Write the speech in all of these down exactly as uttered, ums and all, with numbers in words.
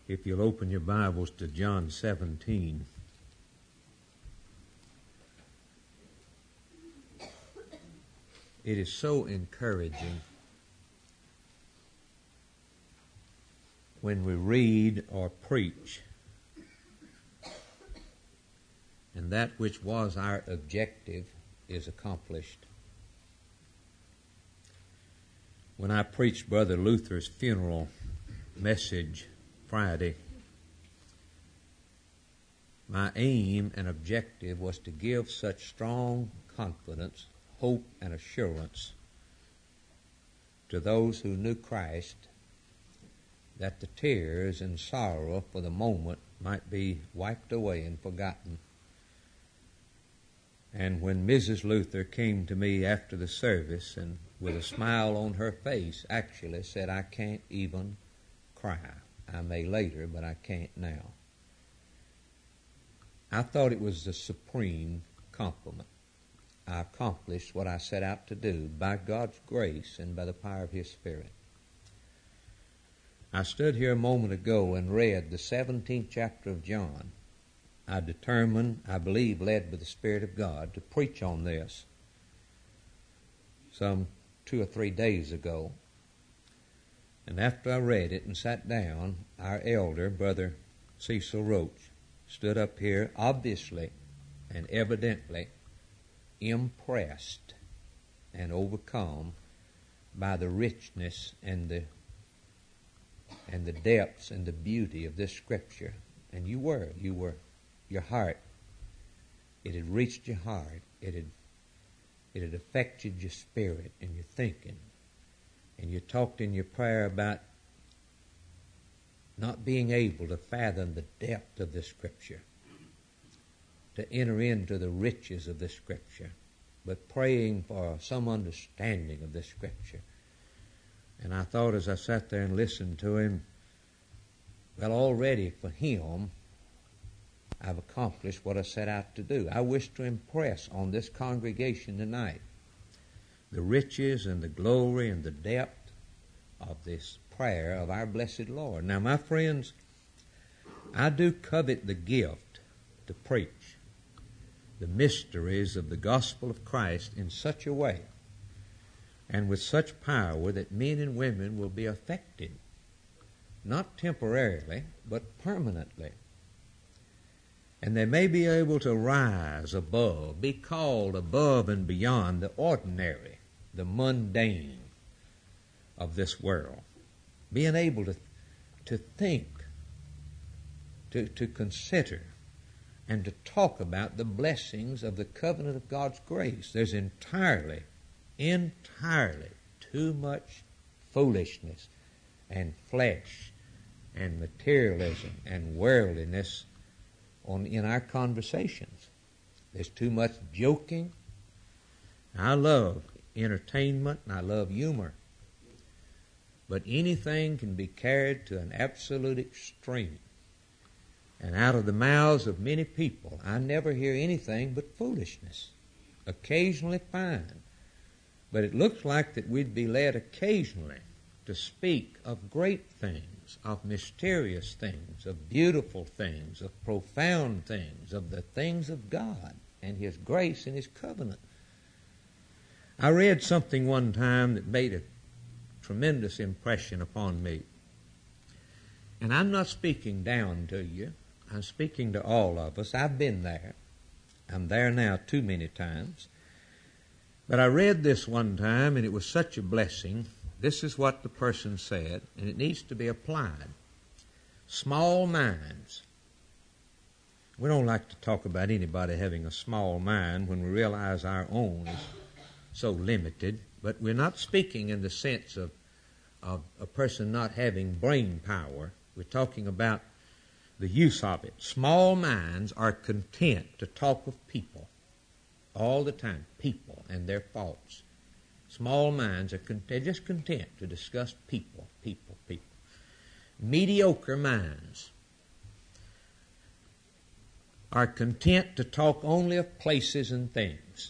If you'll open your Bibles to John seventeen. It is so encouraging when we read or preach, and that which was our objective is accomplished. When I preached Brother Luther's funeral message Friday, my aim and objective was to give such strong confidence, hope, and assurance to those who knew Christ that the tears and sorrow for the moment might be wiped away and forgotten. And when Missus Luther came to me after the service and with a smile on her face actually said, "I can't even cry. I may later, but I can't now," I thought it was the supreme compliment. I accomplished what I set out to do by God's grace and by the power of His Spirit. I stood here a moment ago and read the seventeenth chapter of John. I determined, I believe, led by the Spirit of God, to preach on this some two or three days ago. And after I read it and sat down, our elder, Brother Cecil Roach, stood up here obviously and evidently impressed and overcome by the richness and the and the depths and the beauty of this Scripture. And you were, you were, your heart, it had reached your heart. It had, it had affected your spirit and your thinking. And you talked in your prayer about not being able to fathom the depth of this Scripture, to enter into the riches of this Scripture, but praying for some understanding of this Scripture. And I thought as I sat there and listened to him, well, already for him, I've accomplished what I set out to do. I wish to impress on this congregation tonight the riches and the glory and the depth of this prayer of our blessed Lord. Now, my friends, I do covet the gift to preach the mysteries of the gospel of Christ in such a way and with such power that men and women will be affected, not temporarily, but permanently. And they may be able to rise above, be called above and beyond the ordinary, the mundane of this world. Being able to, to think, to, to consider, and to talk about the blessings of the covenant of God's grace. There's entirely, entirely too much foolishness and flesh and materialism and worldliness on in our conversations. There's too much joking. I love entertainment and I love humor. But anything can be carried to an absolute extreme. And out of the mouths of many people, I never hear anything but foolishness. Occasionally fine. But it looks like that we'd be led occasionally to speak of great things, of mysterious things, of beautiful things, of profound things, of the things of God and His grace and His covenant. I read something one time that made a tremendous impression upon me. And I'm not speaking down to you. I'm speaking to all of us. I've been there. I'm there now too many times. But I read this one time, and it was such a blessing. This is what the person said, and it needs to be applied. Small minds. We don't like to talk about anybody having a small mind when we realize our own is so limited. But we're not speaking in the sense of, of a person not having brain power. We're talking about the use of it. Small minds are content to talk of people all the time, people and their faults. Small minds are con- they're just content to discuss people, people, people. Mediocre minds are content to talk only of places and things.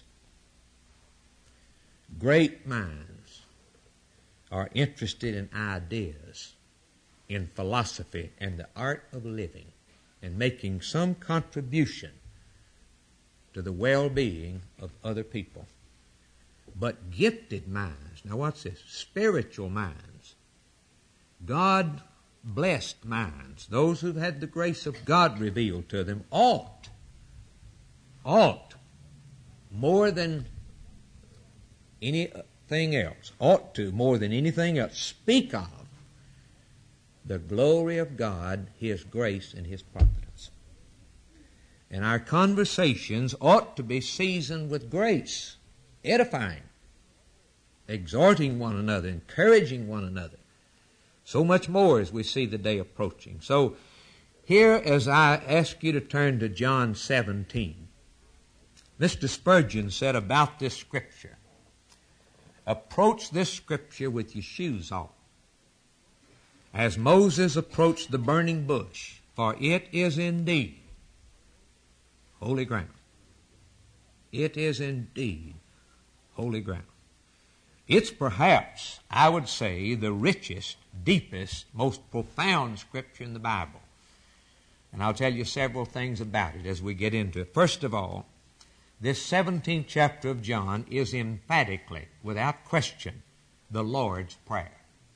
Great minds are interested in ideas in philosophy and the art of living and making some contribution to the well-being of other people. But gifted minds, now what's this? Spiritual minds, God-blessed minds, those who've had the grace of God revealed to them, ought, ought, more than anything else, ought to, more than anything else, speak of the glory of God, His grace, and His providence. And our conversations ought to be seasoned with grace, edifying, exhorting one another, encouraging one another. So much more as we see the day approaching. So here, as I ask you to turn to John seventeen, Mister Spurgeon said about this Scripture, approach this Scripture with your shoes off, as Moses approached the burning bush, for it is indeed holy ground. It is indeed holy ground. It's perhaps, I would say, the richest, deepest, most profound Scripture in the Bible. And I'll tell you several things about it as we get into it. First of all, this seventeenth chapter of John is emphatically, without question, the Lord's Prayer.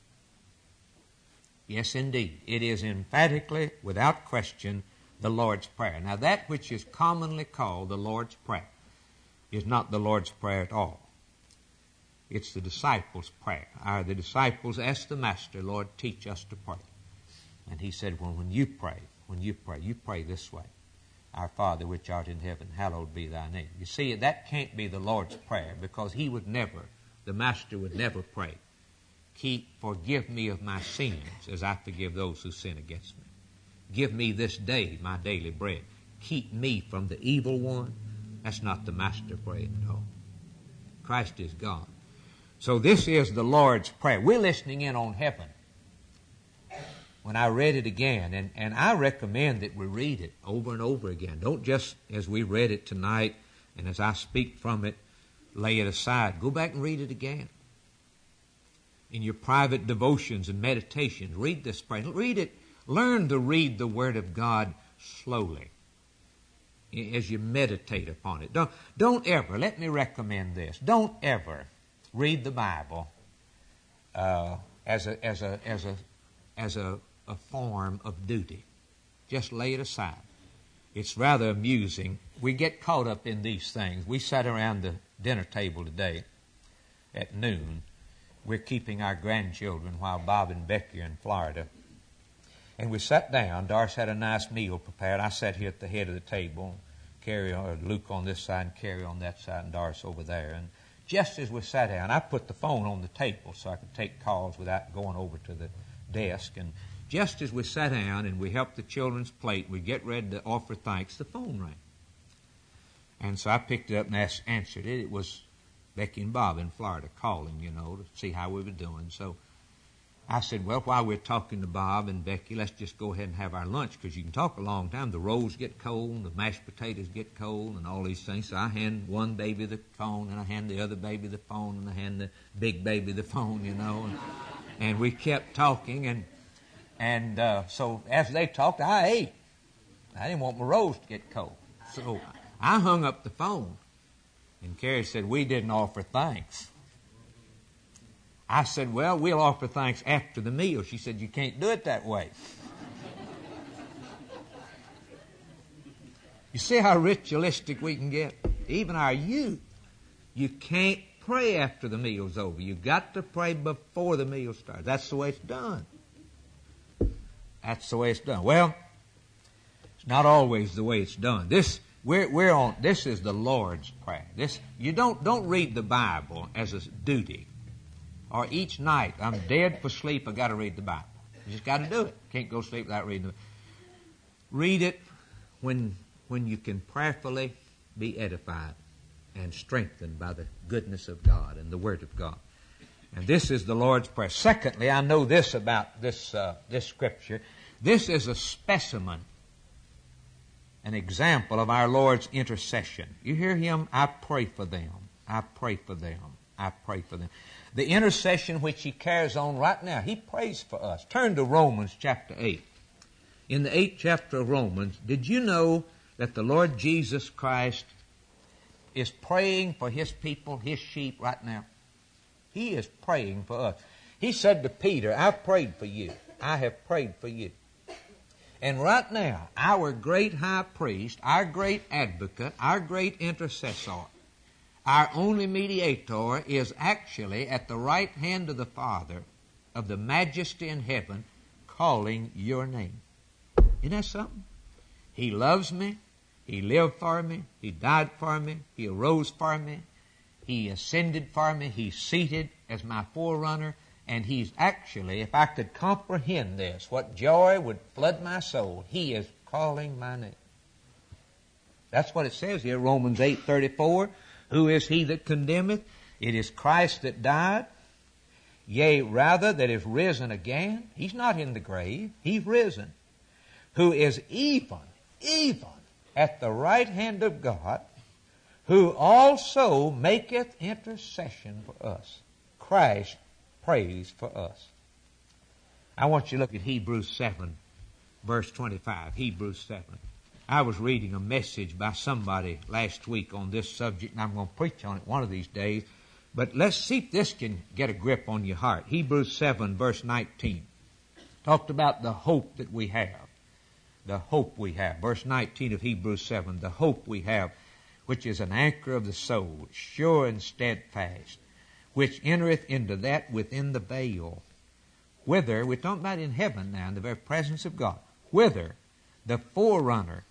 Yes, indeed. It is emphatically, without question, the Lord's Prayer. Now, that which is commonly called the Lord's Prayer is not the Lord's Prayer at all. It's the disciples' prayer. Our, the disciples asked the Master, Lord, teach us to pray. And He said, well, when you pray, when you pray, you pray this way. Our Father which art in heaven, hallowed be thy name. You see, that can't be the Lord's Prayer, because He would never, the Master would never pray, keep, forgive me of my sins as I forgive those who sin against me. Give me this day my daily bread. Keep me from the evil one. That's not the Master praying at all. Christ is God. So this is the Lord's Prayer. We're listening in on heaven. When I read it again, and, and I recommend that we read it over and over again. Don't just, as we read it tonight, and as I speak from it, lay it aside. Go back and read it again. In your private devotions and meditations, read this prayer. Read it. Learn to read the Word of God slowly as you meditate upon it. Don't, don't ever, let me recommend this, don't ever read the Bible uh, as a as a as a as a, a form of duty. Just lay it aside. It's rather amusing. We get caught up in these things. We sat around the dinner table today at noon. We're keeping our grandchildren while Bob and Becky are in Florida. And we sat down. Doris had a nice meal prepared. I sat here at the head of the table. Carrie, or Luke on this side, and Carrie on that side, and Doris over there. And just as we sat down, I put the phone on the table so I could take calls without going over to the desk. And just as we sat down and we helped the children's plate, we get ready to offer thanks, the phone rang. And so I picked it up and asked, answered it. It was Becky and Bob in Florida calling, you know, to see how we were doing. So I said, well, while we're talking to Bob and Becky, let's just go ahead and have our lunch, because you can talk a long time. The rolls get cold, the mashed potatoes get cold, and all these things. So I hand one baby the phone, and I hand the other baby the phone, and I hand the big baby the phone, you know. And, and we kept talking, and and uh, so as they talked, I ate. I didn't want my rolls to get cold. So I hung up the phone, and Carrie said, we didn't offer thanks. I said, well, we'll offer thanks after the meal. She said, you can't do it that way. You see how ritualistic we can get? Even our youth. You can't pray after the meal's over. You've got to pray before the meal starts. That's the way it's done. That's the way it's done. Well, it's not always the way it's done. This we're we're on. This is the Lord's Prayer. This you don't don't read the Bible as a duty. Or each night, I'm dead for sleep, I've got to read the Bible. You just got to do it. Can't go to sleep without reading it. Read it when, when you can prayerfully be edified and strengthened by the goodness of God and the Word of God. And this is the Lord's Prayer. Secondly, I know this about this, uh, this Scripture. This is a specimen, an example of our Lord's intercession. You hear Him? I pray for them. I pray for them. I pray for them. The intercession which he carries on right now, he prays for us. Turn to Romans chapter eight. In the eighth chapter of Romans, did you know that the Lord Jesus Christ is praying for his people, his sheep right now? He is praying for us. He said to Peter, I've prayed for you. I have prayed for you. And right now, our great high priest, our great advocate, our great intercessor, our only mediator is actually at the right hand of the Father, of the majesty in heaven, calling your name. Isn't that something? He loves me. He lived for me. He died for me. He arose for me. He ascended for me. He's seated as my forerunner. And he's actually, if I could comprehend this, what joy would flood my soul, he is calling my name. That's what it says here, Romans eight thirty-four. Who is he that condemneth? It is Christ that died, yea, rather that is risen again. He's not in the grave. He's risen. Who is even, even at the right hand of God, who also maketh intercession for us. Christ prays for us. I want you to look at Hebrews seven, verse twenty-five. Hebrews seven. I was reading a message by somebody last week on this subject, and I'm going to preach on it one of these days. But let's see if this can get a grip on your heart. Hebrews seven, verse nineteen. Talked about the hope that we have. The hope we have. Verse nineteen of Hebrews seven. The hope we have, which is an anchor of the soul, sure and steadfast, which entereth into that within the veil, whither, we're talking about in heaven now, in the very presence of God, whither the forerunner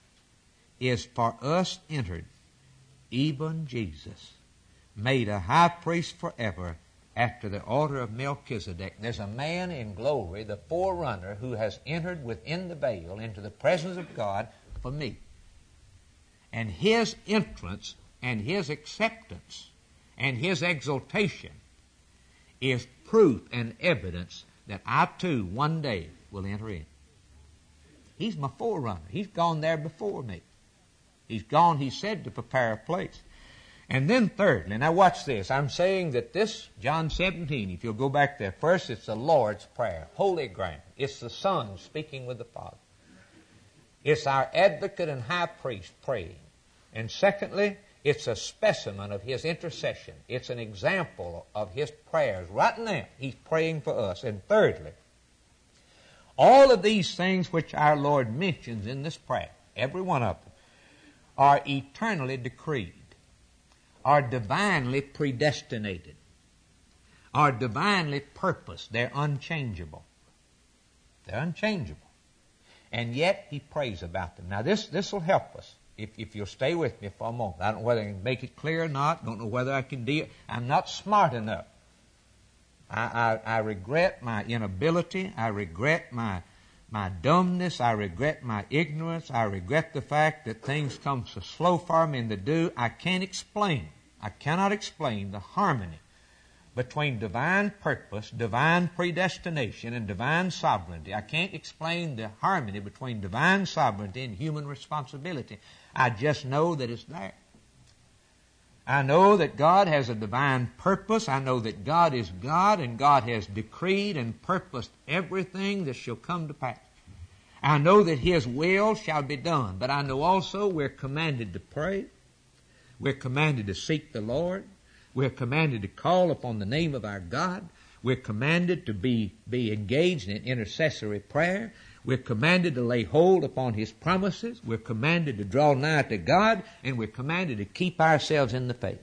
is for us entered, even Jesus, made a high priest forever after the order of Melchizedek. There's a man in glory, the forerunner, who has entered within the veil into the presence of God for me. And his entrance and his acceptance and his exaltation is proof and evidence that I too one day will enter in. He's my forerunner. He's gone there before me. He's gone, he said, to prepare a place. And then thirdly, now watch this. I'm saying that this, John seventeen, if you'll go back there, first it's the Lord's Prayer, holy ground. It's the Son speaking with the Father. It's our advocate and high priest praying. And secondly, it's a specimen of his intercession. It's an example of his prayers. Right now, he's praying for us. And thirdly, all of these things which our Lord mentions in this prayer, every one of them, are eternally decreed, are divinely predestinated, are divinely purposed. They're unchangeable. They're unchangeable. And yet, he prays about them. Now, this this will help us. If, if you'll stay with me for a moment. I don't know whether I can make it clear or not. Don't know whether I can deal. I'm not smart enough. I, I, I regret my inability. I regret my, my dumbness. I regret my ignorance. I regret the fact that things come so slow for me in the do. I can't explain. I cannot explain the harmony between divine purpose, divine predestination, and divine sovereignty. I can't explain the harmony between divine sovereignty and human responsibility. I just know that it's there. I know that God has a divine purpose. I know that God is God, and God has decreed and purposed everything that shall come to pass. I know that His will shall be done, but I know also we're commanded to pray. We're commanded to seek the Lord. We're commanded to call upon the name of our God. We're commanded to be, be engaged in intercessory prayer. We're commanded to lay hold upon His promises. We're commanded to draw nigh to God. And we're commanded to keep ourselves in the faith.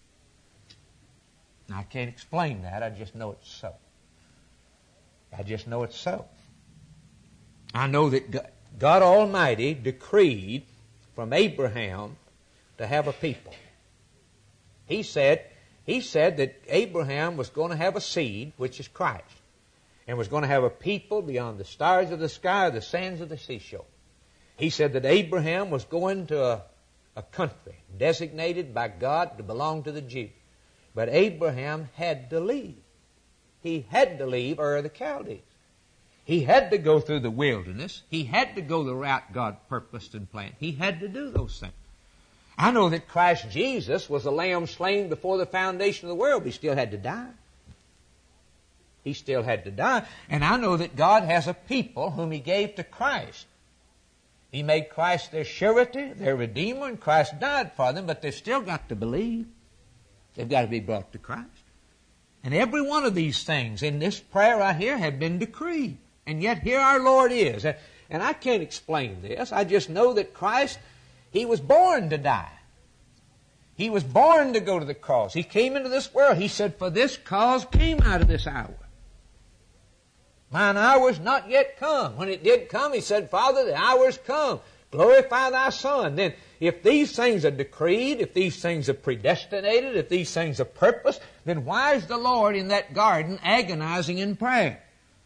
Now, I can't explain that. I just know it's so. I just know it's so. I know that God, God Almighty decreed from Abraham to have a people. He said, He said that Abraham was going to have a seed, which is Christ, and was going to have a people beyond the stars of the sky or the sands of the seashore. He said that Abraham was going to a, a country designated by God to belong to the Jews. But Abraham had to leave. He had to leave Ur of the Chaldees. He had to go through the wilderness. He had to go the route God purposed and planned. He had to do those things. I know that Christ Jesus was the lamb slain before the foundation of the world, but he still had to die. He still had to die. And I know that God has a people whom he gave to Christ. He made Christ their surety, their Redeemer, and Christ died for them, but they've still got to believe. They've got to be brought to Christ. And every one of these things in this prayer right here have been decreed. And yet here our Lord is. And I can't explain this. I just know that Christ, he was born to die. He was born to go to the cross. He came into this world. He said, for this cause came out of this hour. Mine hour is not yet come. When it did come, he said, Father, the hour is come. Glorify thy Son. Then, if these things are decreed, if these things are predestinated, if these things are purposed, then why is the Lord in that garden agonizing in prayer?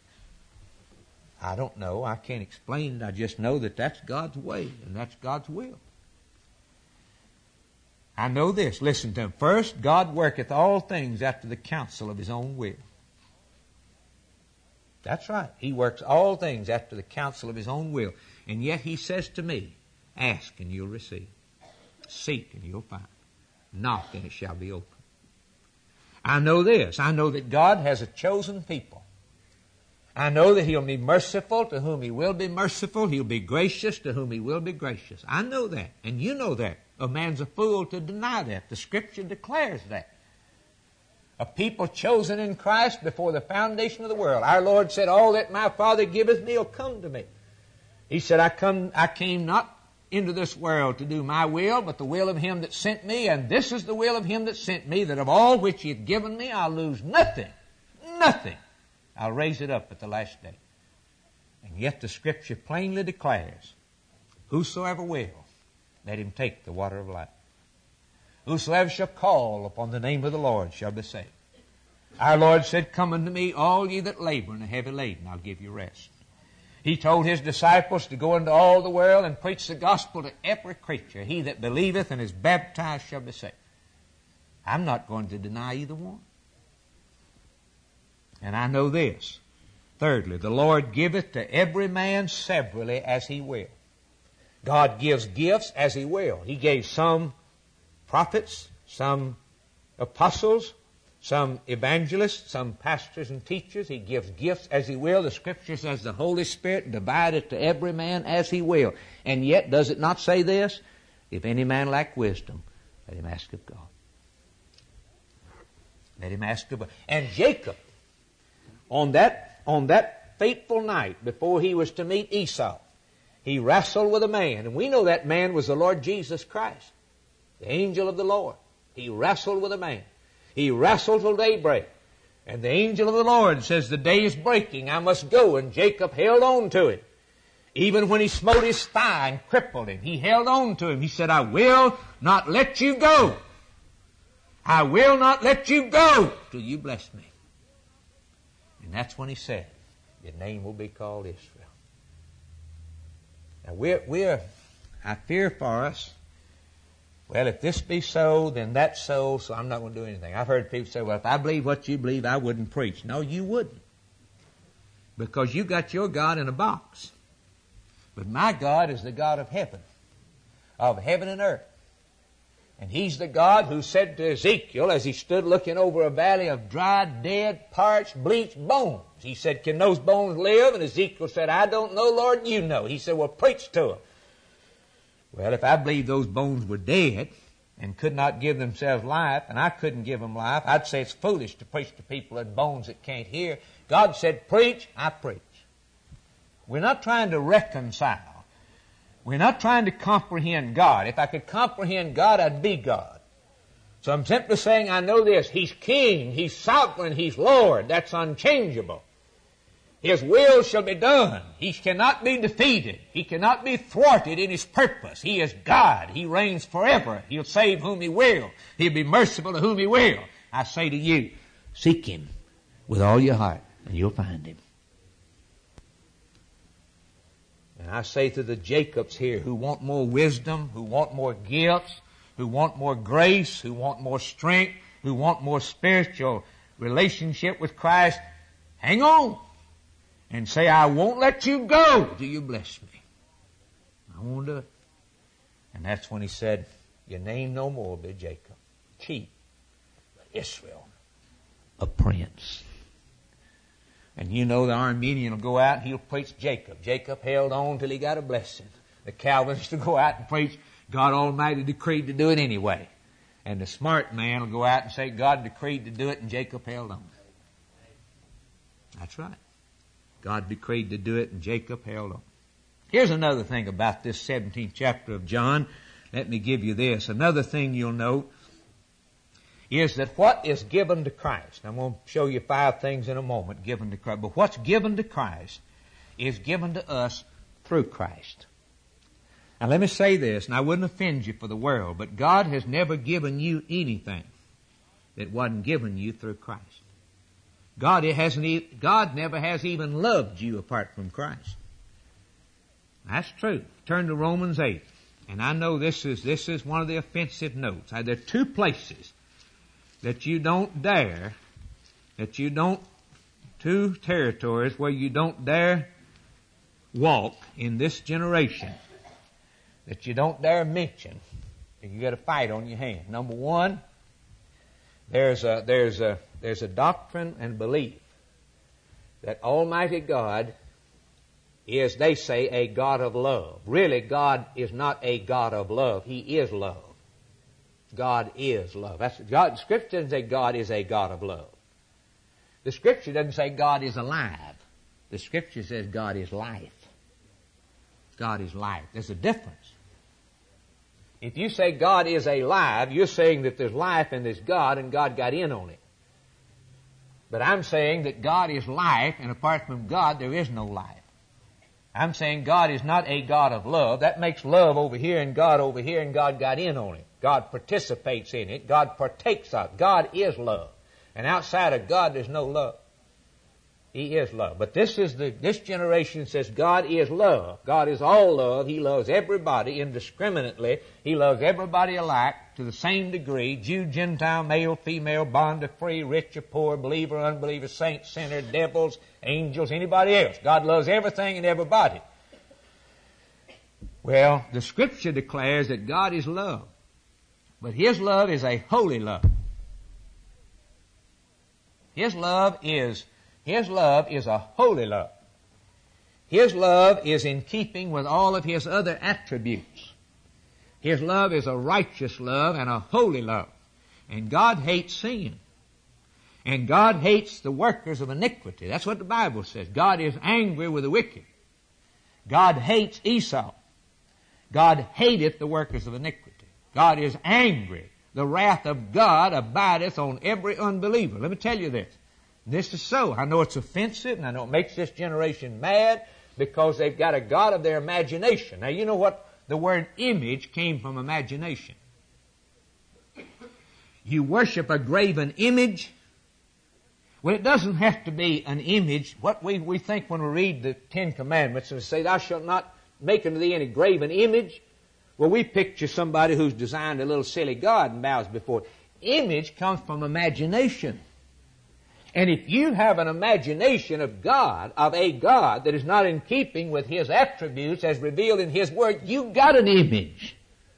I don't know. I can't explain it. I just know that that's God's way and that's God's will. I know this. Listen to him. First, God worketh all things after the counsel of his own will. That's right. He works all things after the counsel of his own will. And yet he says to me, ask and you'll receive. Seek and you'll find. Knock and it shall be opened. I know this. I know that God has a chosen people. I know that he'll be merciful to whom he will be merciful. He'll be gracious to whom he will be gracious. I know that. And you know that. A man's a fool to deny that. The Scripture declares that. A people chosen in Christ before the foundation of the world. Our Lord said, all that my Father giveth me will come to me. He said, I come, I came not into this world to do my will, but the will of him that sent me. And this is the will of him that sent me, that of all which he hath given me, I'll lose nothing. Nothing. I'll raise it up at the last day. And yet the Scripture plainly declares, whosoever will, let him take the water of life. Whosoever shall call upon the name of the Lord shall be saved. Our Lord said, come unto me, all ye that labor and are heavy laden, I'll give you rest. He told his disciples to go into all the world and preach the gospel to every creature. He that believeth and is baptized shall be saved. I'm not going to deny either one. And I know this. Thirdly, the Lord giveth to every man severally as he will. God gives gifts as he will. He gave some prophets, some apostles, some evangelists, some pastors and teachers. He gives gifts as he will. The Scripture says the Holy Spirit divideth to every man as he will. And yet, does it not say this? If any man lack wisdom, let him ask of God. Let him ask of God. And Jacob, on that, on that fateful night before he was to meet Esau, he wrestled with a man. And we know that man was the Lord Jesus Christ, the angel of the Lord. He wrestled with a man. He wrestled till daybreak. And the angel of the Lord says, the day is breaking, I must go. And Jacob held on to him. Even when he smote his thigh and crippled him, he held on to him. He said, I will not let you go. I will not let you go till you bless me. And that's when he said, your name will be called Israel. Now we're, we're, I fear for us, well, if this be so, then that's so, so I'm not going to do anything. I've heard people say, well, if I believe what you believe, I wouldn't preach. No, you wouldn't. Because you got your God in a box. But my God is the God of heaven, of heaven and earth. And he's the God who said to Ezekiel, as he stood looking over a valley of dry, dead, parched, bleached bones, he said, can those bones live? And Ezekiel said, I don't know, Lord, you know. He said, well, preach to them. Well, if I believed those bones were dead and could not give themselves life, and I couldn't give them life, I'd say it's foolish to preach to people in bones that can't hear. God said, preach, I preach. We're not trying to reconcile. We're not trying to comprehend God. If I could comprehend God, I'd be God. So I'm simply saying I know this. He's King. He's sovereign. He's Lord. That's unchangeable. His will shall be done. He cannot be defeated. He cannot be thwarted in His purpose. He is God. He reigns forever. He'll save whom He will. He'll be merciful to whom He will. I say to you, seek Him with all your heart, and you'll find Him. And I say to the Jacobs here who want more wisdom, who want more gifts, who want more grace, who want more strength, who want more spiritual relationship with Christ, hang on and say, I won't let you go till you bless me. I won't do it. And that's when he said, Your name no more will be Jacob. Cheap. Israel, a prince. And you know the Armenian will go out and he'll preach Jacob. Jacob held on till he got a blessing. The Calvinist will go out and preach God Almighty decreed to do it anyway. And the smart man will go out and say God decreed to do it and Jacob held on. That's right. God decreed to do it and Jacob held on. Here's another thing about this seventeenth chapter of John. Let me give you this. Another thing you'll note is that what is given to Christ, I'm going to show you five things in a moment given to Christ, but what's given to Christ is given to us through Christ. Now let me say this, and I wouldn't offend you for the world, but God has never given you anything that wasn't given you through Christ. God hasn't. God never has even loved you apart from Christ. That's true. Turn to Romans eight. And I know this is, this is one of the offensive notes. There are two places that you don't dare, that you don't, two territories where you don't dare walk in this generation, that you don't dare mention, and you got a fight on your hand. Number one, there's a, there's a, there's a doctrine and belief that Almighty God is, they say, a God of love. Really, God is not a God of love. He is love. God is love. That's, God, the Scripture doesn't say God is a God of love. The Scripture doesn't say God is alive. The Scripture says God is life. God is life. There's a difference. If you say God is alive, you're saying that there's life and there's God and God got in on it. But I'm saying that God is life and apart from God there is no life. I'm saying God is not a God of love. That makes love over here and God over here and God got in on it. God participates in it. God partakes of it. God is love. And outside of God there's no love. He is love. But this is the, this generation says God is love. God is all love. He loves everybody indiscriminately. He loves everybody alike to the same degree. Jew, Gentile, male, female, bond or free, rich or poor, believer, unbeliever, saint, sinner, devils, angels, anybody else. God loves everything and everybody. Well, the Scripture declares that God is love. But His love is a holy love. His love is His love is a holy love. His love is in keeping with all of His other attributes. His love is a righteous love and a holy love. And God hates sin. And God hates the workers of iniquity. That's what the Bible says. God is angry with the wicked. God hates Esau. God hateth the workers of iniquity. God is angry. The wrath of God abideth on every unbeliever. Let me tell you this. This is so. I know it's offensive, and I know it makes this generation mad because they've got a God of their imagination. Now, you know what? The word image came from imagination. You worship a graven image. Well, it doesn't have to be an image. What we, we think when we read the Ten Commandments and say, thou shalt not make unto thee any graven image. Well, we picture somebody who's designed a little silly god and bows before it. Image comes from imagination. And if you have an imagination of God, of a God that is not in keeping with His attributes as revealed in His Word, you've got an image.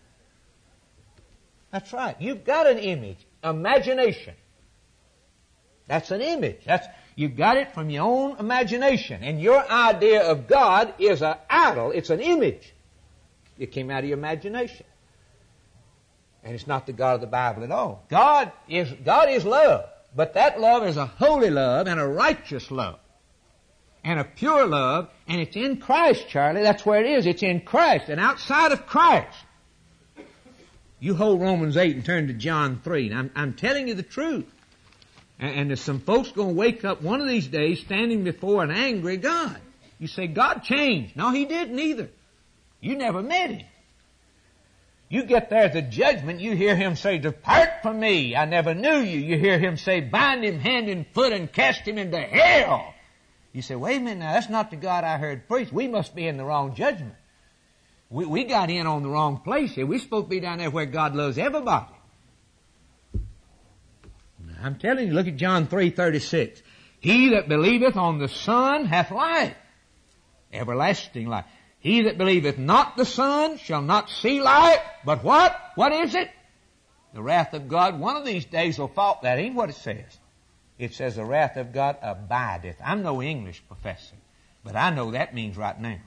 That's right. You've got an image. Imagination. That's an image. That's, you've got it from your own imagination. And your idea of God is an idol. It's an image. It came out of your imagination. And it's not the God of the Bible at all. God is, God is love. But that love is a holy love and a righteous love and a pure love, and it's in Christ, Charlie. That's where it is. It's in Christ. And outside of Christ, you hold Romans eight and turn to John three. And I'm, I'm telling you the truth. And, and there's some folks going to wake up one of these days standing before an angry God. You say, God changed. No, He didn't either. You never met Him. You get there at the judgment, you hear Him say, depart from me, I never knew you. You hear Him say, bind him hand and foot and cast him into hell. You say, wait a minute now, that's not the God I heard preached. We must be in the wrong judgment. We, we got in on the wrong place here. We're supposed to be down there where God loves everybody. Now, I'm telling you, look at John three thirty-six. He that believeth on the Son hath life, everlasting life. He that believeth not the Son shall not see life, but what? What is it? The wrath of God. One of these days will fall. That ain't what it says. It says the wrath of God abideth. I'm no English professor, but I know that means right now.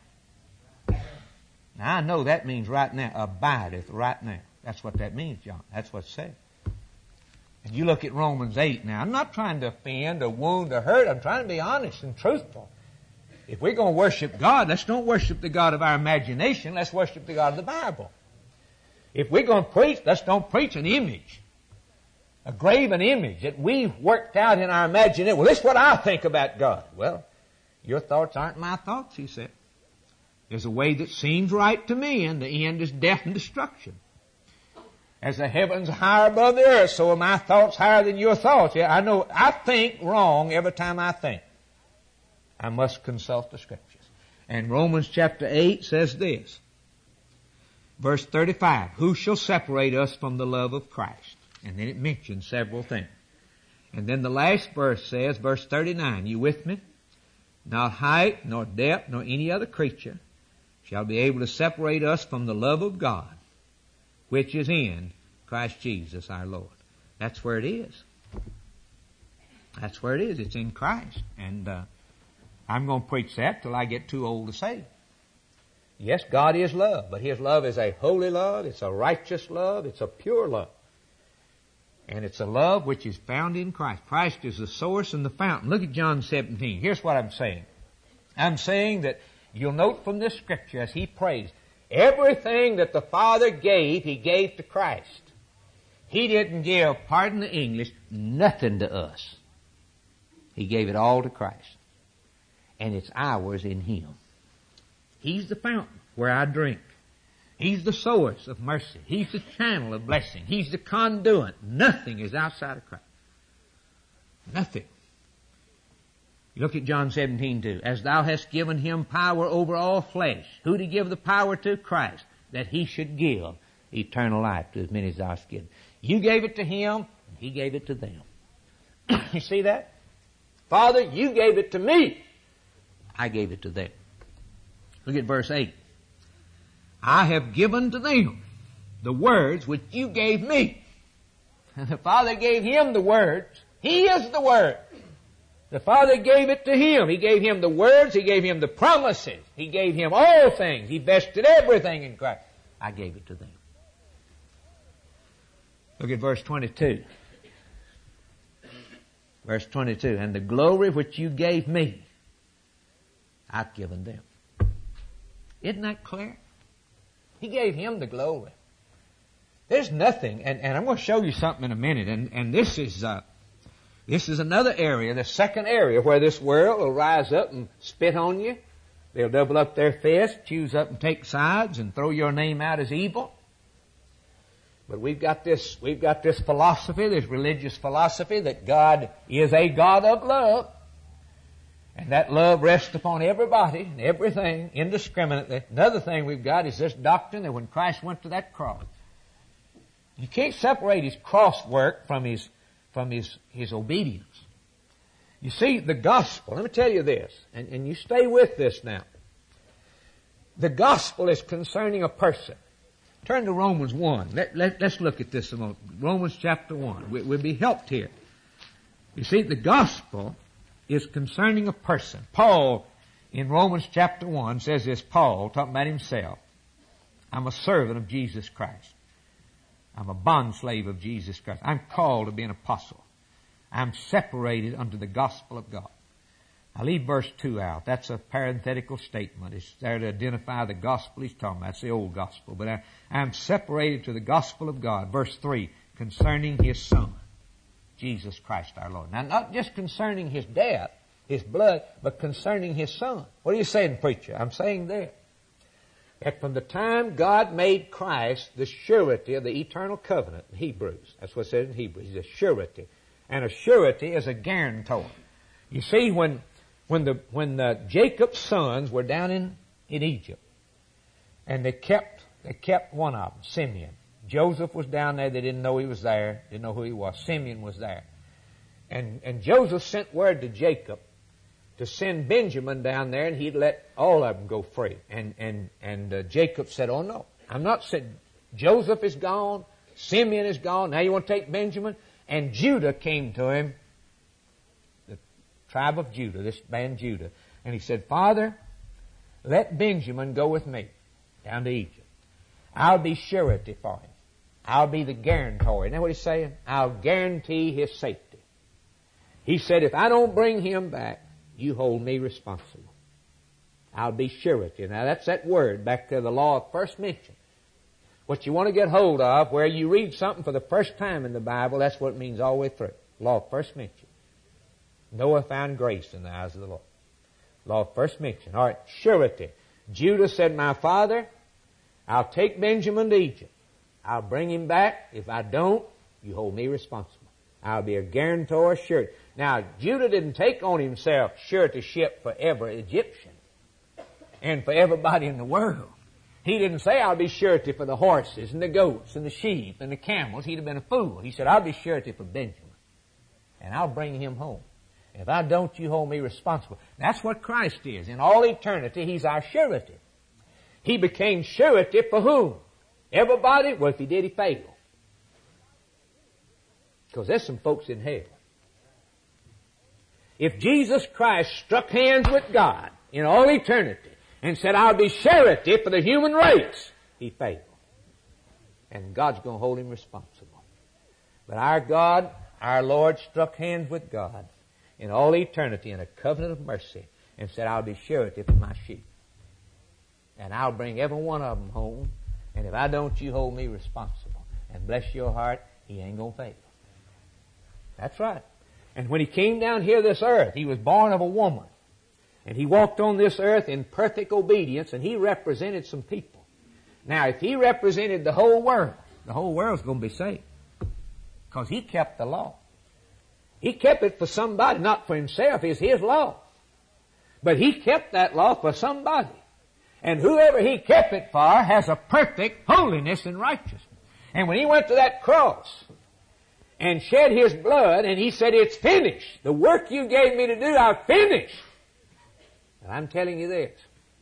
Now I know that means right now. Abideth right now. That's what that means, John. That's what it says. And you look at Romans eight now. I'm not trying to offend or wound or hurt. I'm trying to be honest and truthful. If we're going to worship God, let's don't worship the God of our imagination. Let's worship the God of the Bible. If we're going to preach, let's don't preach an image. A graven image that we've worked out in our imagination. Well, this is what I think about God. Well, your thoughts aren't my thoughts, he said. There's a way that seems right to me, and the end is death and destruction. As the heavens are higher above the earth, so are my thoughts higher than your thoughts. Yeah, I know I think wrong every time I think. I must consult the Scriptures. And Romans chapter eight says this. Verse thirty-five, who shall separate us from the love of Christ? And then it mentions several things. And then the last verse says, verse thirty-nine, you with me? Not height, nor depth, nor any other creature shall be able to separate us from the love of God, which is in Christ Jesus our Lord. That's where it is. That's where it is. It's in Christ. And uh, I'm going to preach that till I get too old to say it. Yes, God is love, but His love is a holy love, it's a righteous love, it's a pure love. And it's a love which is found in Christ. Christ is the source and the fountain. Look at John seventeen. Here's what I'm saying. I'm saying that you'll note from this Scripture as he prays, everything that the Father gave, He gave to Christ. He didn't give, pardon the English, nothing to us. He gave it all to Christ. And it's ours in Him. He's the fountain where I drink. He's the source of mercy. He's the channel of blessing. He's the conduit. Nothing is outside of Christ. Nothing. You look at John seventeen two. As thou hast given Him power over all flesh. Who did He give the power to? Christ. That He should give eternal life to as many as thou hast given. You gave it to Him, and He gave it to them. You see that? Father, you gave it to me. I gave it to them. Look at verse eight. I have given to them the words which you gave me. And the Father gave Him the words. He is the Word. The Father gave it to Him. He gave Him the words. He gave Him the promises. He gave Him all things. He vested everything in Christ. I gave it to them. Look at verse twenty-two. Verse twenty-two. And the glory which you gave me, I've given them. Isn't that clear? He gave Him the glory. There's nothing, and, and I'm going to show you something in a minute, and, and this is uh, this is another area, the second area, where this world will rise up and spit on you. They'll double up their fists, choose up and take sides, and throw your name out as evil. But we've got this, we've got this philosophy, this religious philosophy, that God is a God of love. And that love rests upon everybody and everything indiscriminately. Another thing we've got is this doctrine that when Christ went to that cross, you can't separate His cross work from His, from His, His obedience. You see, the gospel, let me tell you this, and, and you stay with this now. The gospel is concerning a person. Turn to Romans one. Let, let, let's look at this a moment. Romans chapter one. We, we'll be helped here. You see, the gospel is concerning a person. Paul, in Romans chapter one, says this, Paul, talking about himself, I'm a servant of Jesus Christ. I'm a bondslave of Jesus Christ. I'm called to be an apostle. I'm separated unto the gospel of God. I leave verse two out. That's a parenthetical statement. It's there to identify the gospel he's talking about. It's the old gospel. But I, I'm separated to the gospel of God. Verse three, concerning His Son, Jesus Christ our Lord. Now, not just concerning His death, His blood, but concerning His Son. What are you saying, preacher? I'm saying there that from the time God made Christ the surety of the eternal covenant in Hebrews, that's what it says in Hebrews, He's a surety. And a surety is a guarantor. You see, when when the when the Jacob's sons were down in, in Egypt, and they kept they kept one of them, Simeon. Joseph was down there. They didn't know he was there. Didn't know who he was. Simeon was there. And, and Joseph sent word to Jacob to send Benjamin down there, and he'd let all of them go free. And and and uh, Jacob said, "Oh no, I'm not saying Joseph is gone, Simeon is gone. Now you want to take Benjamin?" And Judah came to him, the tribe of Judah, this man Judah, and he said, "Father, let Benjamin go with me down to Egypt. I'll be surety for him. I'll be the guarantor." Isn't that what he's saying? I'll guarantee his safety. He said, "If I don't bring him back, you hold me responsible. I'll be surety." Now that's that word back to the law of first mention. What you want to get hold of, where you read something for the first time in the Bible, that's what it means all the way through. Law of first mention. Noah found grace in the eyes of the Lord. Law of first mention. All right, surety. Judah said, "My father, I'll take Benjamin to Egypt. I'll bring him back. If I don't, you hold me responsible. I'll be a guarantor, surety." Now, Judah didn't take on himself suretyship for every Egyptian and for everybody in the world. He didn't say, "I'll be surety for the horses and the goats and the sheep and the camels." He'd have been a fool. He said, "I'll be surety for Benjamin, and I'll bring him home. If I don't, you hold me responsible." That's what Christ is. In all eternity, He's our surety. He became surety for whom? Everybody? Well, if He did, He failed. Because there's some folks in hell. If Jesus Christ struck hands with God in all eternity and said, "I'll be surety for the human race," He failed. And God's going to hold Him responsible. But our God, our Lord, struck hands with God in all eternity in a covenant of mercy and said, "I'll be surety for my sheep. And I'll bring every one of them home. And if I don't, you hold me responsible." And bless your heart, He ain't going to fail. That's right. And when He came down here to this earth, He was born of a woman. And He walked on this earth in perfect obedience, and He represented some people. Now, if He represented the whole world, the whole world's going to be saved. Because He kept the law. He kept it for somebody, not for Himself. It's His law. But He kept that law for somebody. And whoever He kept it for has a perfect holiness and righteousness. And when He went to that cross and shed His blood, and He said, "It's finished. The work you gave me to do, I've finished." And I'm telling you this.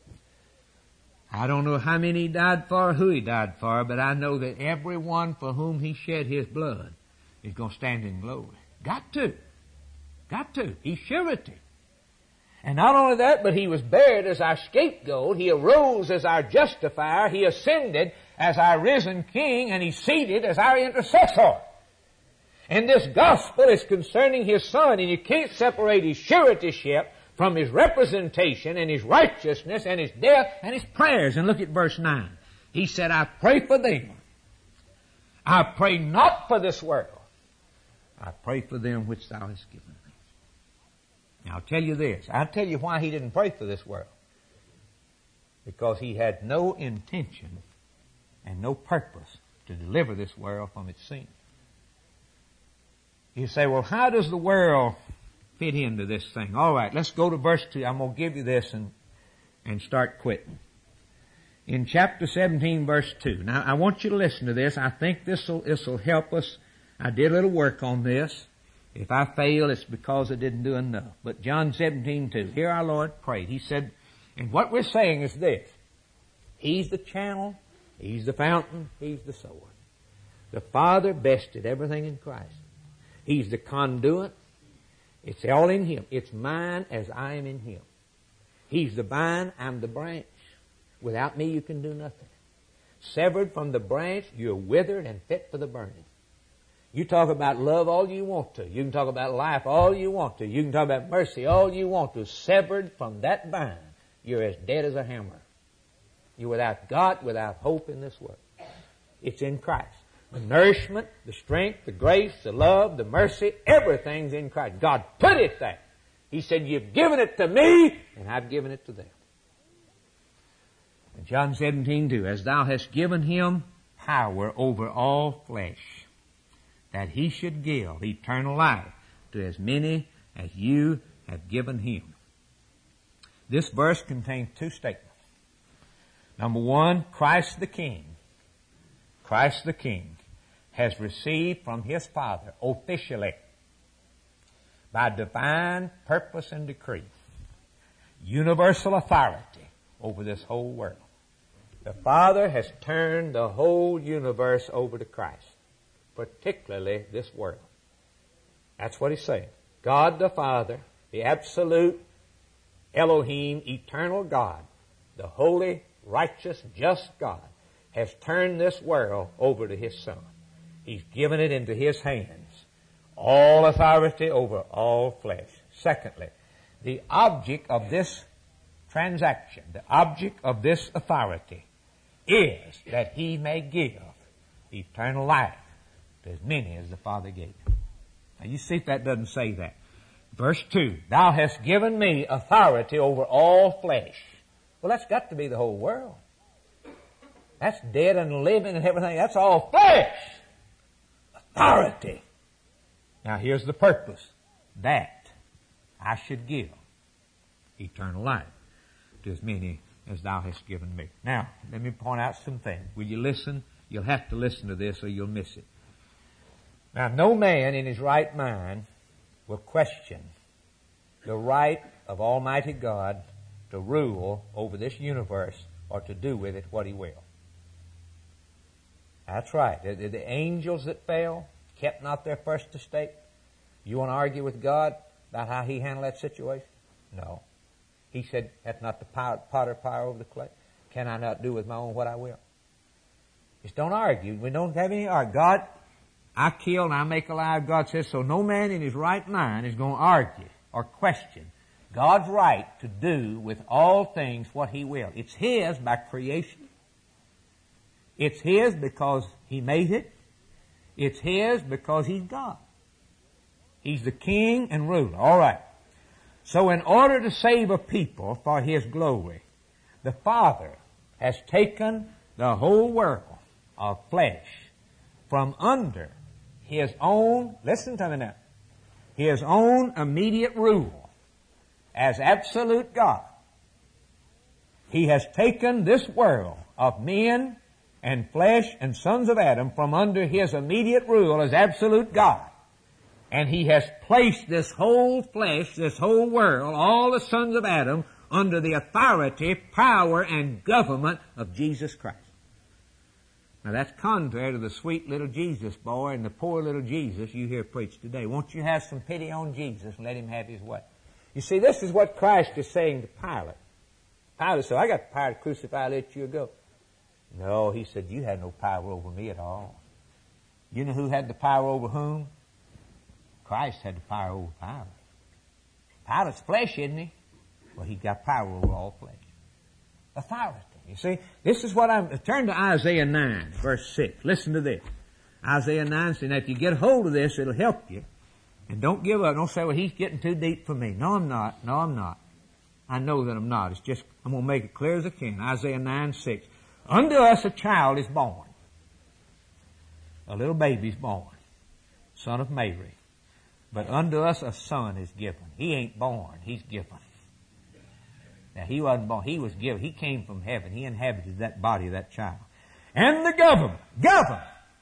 I don't know how many He died for, who He died for, but I know that everyone for whom He shed His blood is going to stand in glory. Got to. Got to. He's surety. And not only that, but He was buried as our scapegoat. He arose as our justifier. He ascended as our risen King, and He's seated as our intercessor. And this gospel is concerning His Son, and you can't separate His suretyship from His representation and His righteousness and His death and His prayers. And look at verse nine. He said, "I pray for them. I pray not for this world. I pray for them which Thou hast given me." Now I'll tell you this. I'll tell you why He didn't pray for this world. Because He had no intention and no purpose to deliver this world from its sin. You say, "Well, how does the world fit into this thing?" All right, let's go to verse two. I'm going to give you this and, and start quitting. In chapter seventeen, verse two. Now, I want you to listen to this. I think this will this will help us. I did a little work on this. If I fail, it's because I didn't do enough. But John seventeen, two. Here our Lord prayed. He said, and what we're saying is this. He's the channel. He's the fountain. He's the source. The Father bested everything in Christ. He's the conduit. It's all in Him. It's mine as I am in Him. He's the vine, I'm the branch. Without me, you can do nothing. Severed from the branch, you're withered and fit for the burning. You talk about love all you want to. You can talk about life all you want to. You can talk about mercy all you want to. Severed from that vine, you're as dead as a hammer. You're without God, without hope in this world. It's in Christ. The nourishment, the strength, the grace, the love, the mercy, everything's in Christ. God put it there. He said, "You've given it to me, and I've given it to them." In John seventeen, two, "As Thou hast given Him power over all flesh, that He should give eternal life to as many as You have given Him." This verse contains two statements. Number one, Christ the King, Christ the King has received from His Father officially, by divine purpose and decree, universal authority over this whole world. The Father has turned the whole universe over to Christ, particularly this world. That's what he's saying. God the Father, the absolute Elohim, eternal God, the holy, righteous, just God, has turned this world over to his Son. He's given it into his hands. All authority over all flesh. Secondly, the object of this transaction, the object of this authority, is that he may give eternal life to as many as the Father gave him. Now you see if that doesn't say that. Verse two, thou hast given me authority over all flesh. Well, that's got to be the whole world. That's dead and living and everything. That's all flesh. Authority. Now here's the purpose. That I should give eternal life to as many as thou hast given me. Now, let me point out some things. Will you listen? You'll have to listen to this or you'll miss it. Now, no man in his right mind will question the right of Almighty God to rule over this universe or to do with it what he will. That's right. The, the angels that fell kept not their first estate. You want to argue with God about how he handled that situation? No. He said, hath not the power, potter power over the clay? Can I not do with my own what I will? Just don't argue. We don't have any argument. God, I kill and I make alive. God says, so no man in his right mind is going to argue or question God's right to do with all things what he will. It's his by creation. It's his because he made it. It's his because he's God. He's the king and ruler. All right. So in order to save a people for his glory, the Father has taken the whole world of flesh from under his own, listen to me now, his own immediate rule as absolute God. He has taken this world of men and flesh and sons of Adam from under his immediate rule as absolute God. And he has placed this whole flesh, this whole world, all the sons of Adam, under the authority, power, and government of Jesus Christ. Now that's contrary to the sweet little Jesus boy and the poor little Jesus you hear preached today. Won't you have some pity on Jesus and let him have his way? You see, this is what Christ is saying to Pilate. Pilate said, I got the power to crucify, let you go. No, he said, you had no power over me at all. You know who had the power over whom? Christ had the power over Pilate. Pilate's flesh, isn't he? Well, he's got power over all flesh. Authority. You see, this is what I'm... Turn to Isaiah nine, verse six. Listen to this. Isaiah nine says, now if you get a hold of this, it'll help you. And don't give up. Don't say, well, he's getting too deep for me. No, I'm not. No, I'm not. I know that I'm not. It's just, I'm going to make it clear as I can. Isaiah nine, six. Unto us a child is born. A little baby's born. Son of Mary. But unto us a son is given. He ain't born. He's given. Now, he wasn't born. He was given. He came from heaven. He inhabited that body of that child. And the government, government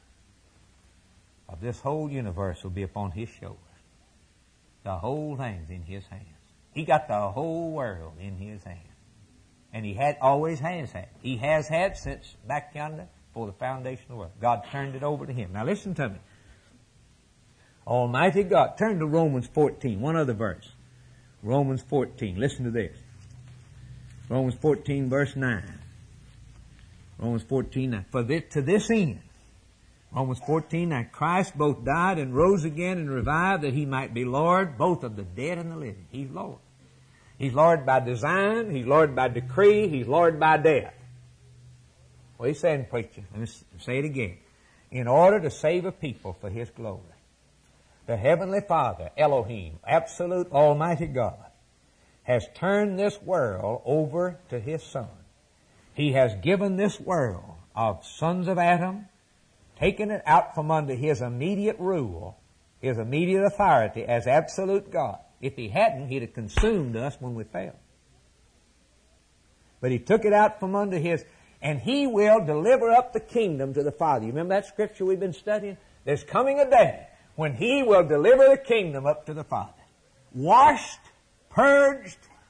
of this whole universe will be upon his shoulders. The whole thing's in his hands. He got the whole world in his hands. And he had, always has had. He has had since back yonder before the foundation of the world. God turned it over to him. Now listen to me. Almighty God. Turn to Romans fourteen. One other verse. Romans fourteen. Listen to this. Romans fourteen, verse nine. Romans fourteen, nine. For this, to this end, Romans fourteen, nine. Christ both died and rose again and revived that he might be Lord both of the dead and the living. He's Lord. He's Lord by design. He's Lord by decree. He's Lord by death. What are you saying, preacher? Let me say it again. In order to save a people for his glory, the Heavenly Father, Elohim, absolute Almighty God, has turned this world over to his Son. He has given this world of sons of Adam, taken it out from under his immediate rule, his immediate authority as absolute God. If he hadn't, he'd have consumed us when we fell. But he took it out from under his, and he will deliver up the kingdom to the Father. You remember that scripture we've been studying? There's coming a day when he will deliver the kingdom up to the Father. Washed, purged,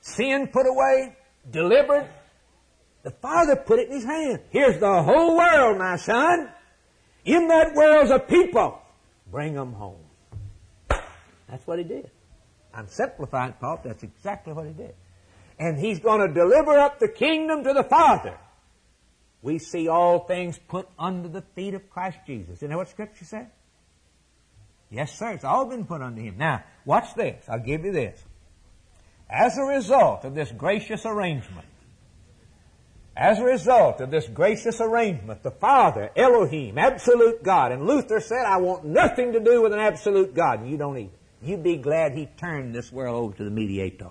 sin put away, delivered. The Father put it in His hand. Here's the whole world, my son. In that world's a people. Bring them home. That's what He did. I'm simplifying, Paul. That's exactly what He did. And He's going to deliver up the kingdom to the Father. We see all things put under the feet of Christ Jesus. Isn't that what Scripture said? Yes, sir. It's all been put under Him. Now, watch this. I'll give you this. As a result of this gracious arrangement, as a result of this gracious arrangement, the Father, Elohim, absolute God, and Luther said, I want nothing to do with an absolute God, and you don't either. You be glad He turned this world over to the mediator.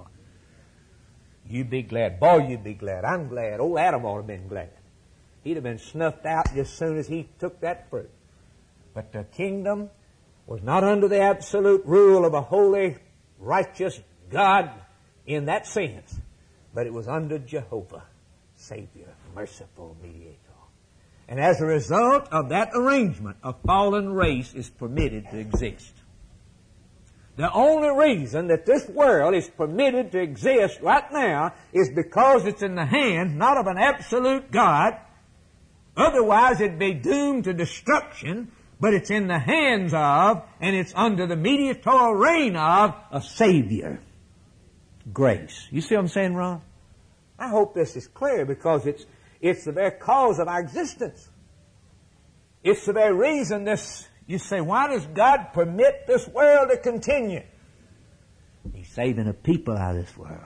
You be glad. Boy, you be glad. I'm glad. Old Adam ought to have been glad. He'd have been snuffed out just as soon as he took that fruit. But the kingdom was not under the absolute rule of a holy, righteous God in that sense, but it was under Jehovah, Savior, merciful mediator. And as a result of that arrangement, a fallen race is permitted to exist. The only reason that this world is permitted to exist right now is because it's in the hands not of an absolute God. Otherwise it'd be doomed to destruction, but it's in the hands of, and it's under the mediatorial reign of, a Savior. Grace. You see what I'm saying, Ron? I hope this is clear because it's, it's the very cause of our existence. It's the very reason this, you say, why does God permit this world to continue? He's saving a people out of this world.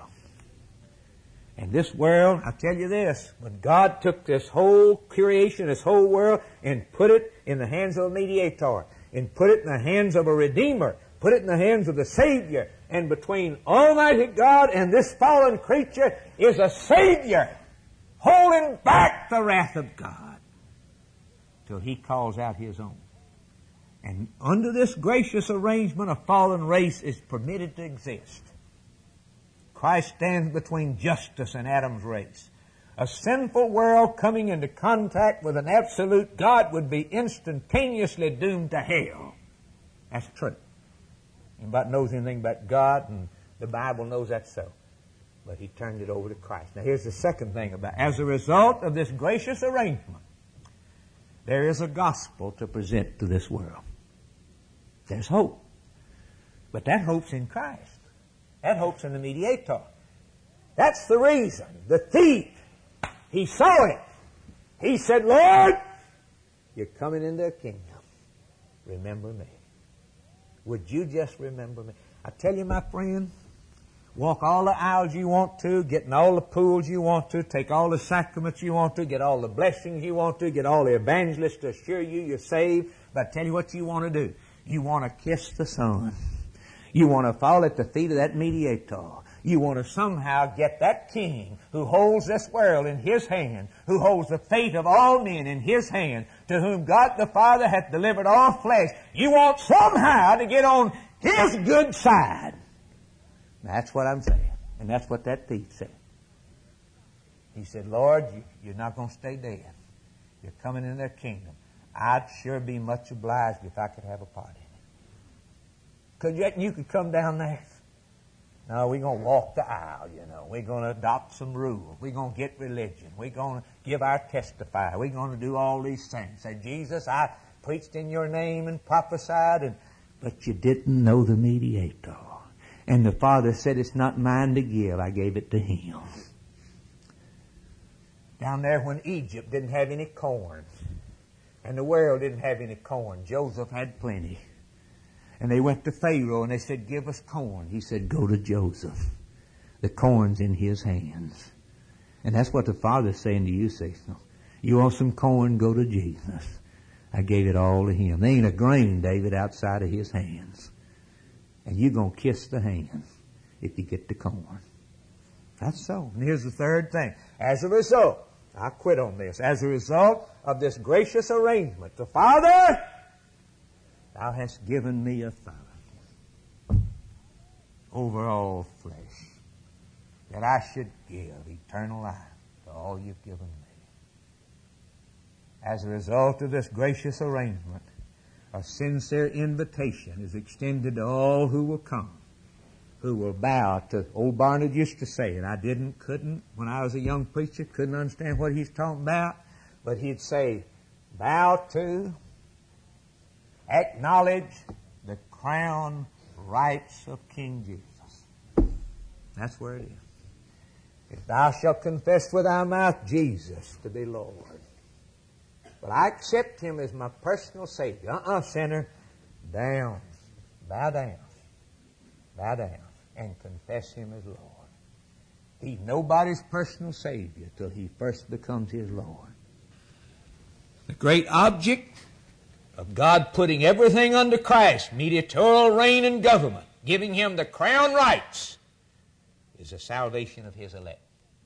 And this world, I tell you this, when God took this whole creation, this whole world, and put it in the hands of a mediator, and put it in the hands of a Redeemer, put it in the hands of the Savior, and between Almighty God and this fallen creature is a Savior holding back the wrath of God till He calls out His own. And under this gracious arrangement, a fallen race is permitted to exist. Christ stands between justice and Adam's race. A sinful world coming into contact with an absolute God would be instantaneously doomed to hell. That's true. Anybody knows anything about God, and the Bible knows that's so. But He turned it over to Christ. Now here's the second thing about it. As a result of this gracious arrangement, there is a gospel to present to this world. There's hope. But that hope's in Christ. That hope's in the mediator. That's the reason. The thief, he saw it. He said, Lord, you're coming into a kingdom. Remember me. Would you just remember me? I tell you, my friend, walk all the aisles you want to, get in all the pools you want to, take all the sacraments you want to, get all the blessings you want to, get all the evangelists to assure you you're saved. But I tell you what you want to do. You want to kiss the Son. You want to fall at the feet of that mediator. You want to somehow get that King who holds this world in His hand, who holds the fate of all men in His hand, to whom God the Father hath delivered all flesh. You want somehow to get on His good side. That's what I'm saying. And that's what that thief said. He said, Lord, you, you're not going to stay dead. You're coming in their kingdom. I'd sure be much obliged if I could have a part in it. Because you, you could come down there. No, we're going to walk the aisle, you know. We're going to adopt some rules. We're going to get religion. We're going to give our testify. We're going to do all these things. Say, Jesus, I preached in your name and prophesied, and but you didn't know the mediator. And the Father said, it's not mine to give. I gave it to Him. Down there when Egypt didn't have any corn, and the world didn't have any corn, Joseph had plenty. And they went to Pharaoh and they said, give us corn. He said, go to Joseph. The corn's in his hands. And that's what the Father's saying to you, say so. You want some corn, go to Jesus. I gave it all to Him. There ain't a grain, David, outside of His hands. And you're going to kiss the hand if you get the corn. That's so. And here's the third thing. As a result, I quit on this. As a result of this gracious arrangement, the Father, Thou hast given me authority over all flesh, that I should give eternal life to all You've given me. As a result of this gracious arrangement, a sincere invitation is extended to all who will come who will bow to, old Barnard used to say it. I didn't, couldn't, when I was a young preacher, couldn't understand what he's talking about. But he'd say, bow to, acknowledge the crown rights of King Jesus. That's where it is. If thou shalt confess with thy mouth Jesus to be Lord. But I accept Him as my personal Savior. Uh-uh, sinner. Down. Bow down. Bow down. And confess Him as Lord. He's nobody's personal Savior till He first becomes His Lord. The great object of God putting everything under Christ, mediatorial reign and government, giving Him the crown rights, is the salvation of His elect.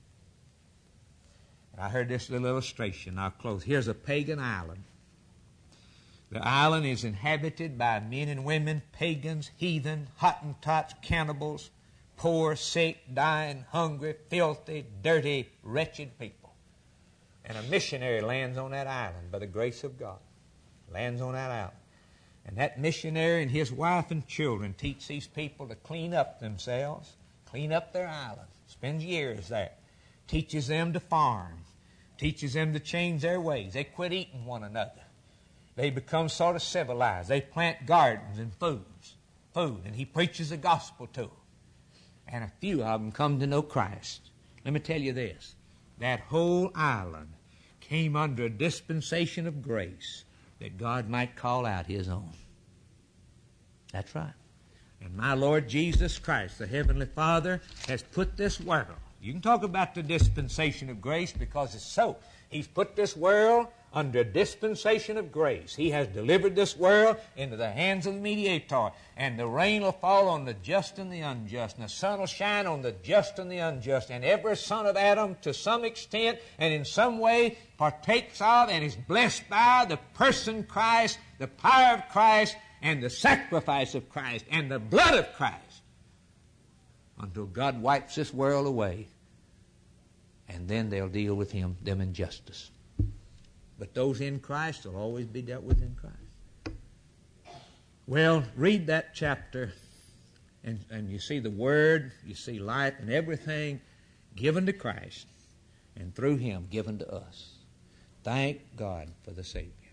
And I heard this little illustration. I'll close. Here's a pagan island. The island is inhabited by men and women, pagans, heathen, Hottentots, cannibals, poor, sick, dying, hungry, filthy, dirty, wretched people. And a missionary lands on that island by the grace of God. Lands on that island. And that missionary and his wife and children teach these people to clean up themselves, clean up their island, spends years there. Teaches them to farm, teaches them to change their ways. They quit eating one another. They become sort of civilized. They plant gardens and foods, food, and he preaches the gospel to them. And a few of them come to know Christ. Let me tell you this. That whole island came under a dispensation of grace that God might call out His own. That's right. And my Lord Jesus Christ, the Heavenly Father, has put this world. You can talk about the dispensation of grace because it's so. He's put this world under a dispensation of grace. He has delivered this world into the hands of the mediator. And the rain will fall on the just and the unjust. And the sun will shine on the just and the unjust. And every son of Adam, to some extent and in some way, partakes of and is blessed by the person Christ, the power of Christ, and the sacrifice of Christ, and the blood of Christ. Until God wipes this world away. And then they'll deal with him, them in justice. But those in Christ will always be dealt with in Christ. Well, read that chapter, and, and you see the Word, you see life and everything given to Christ, and through Him given to us. Thank God for the Savior.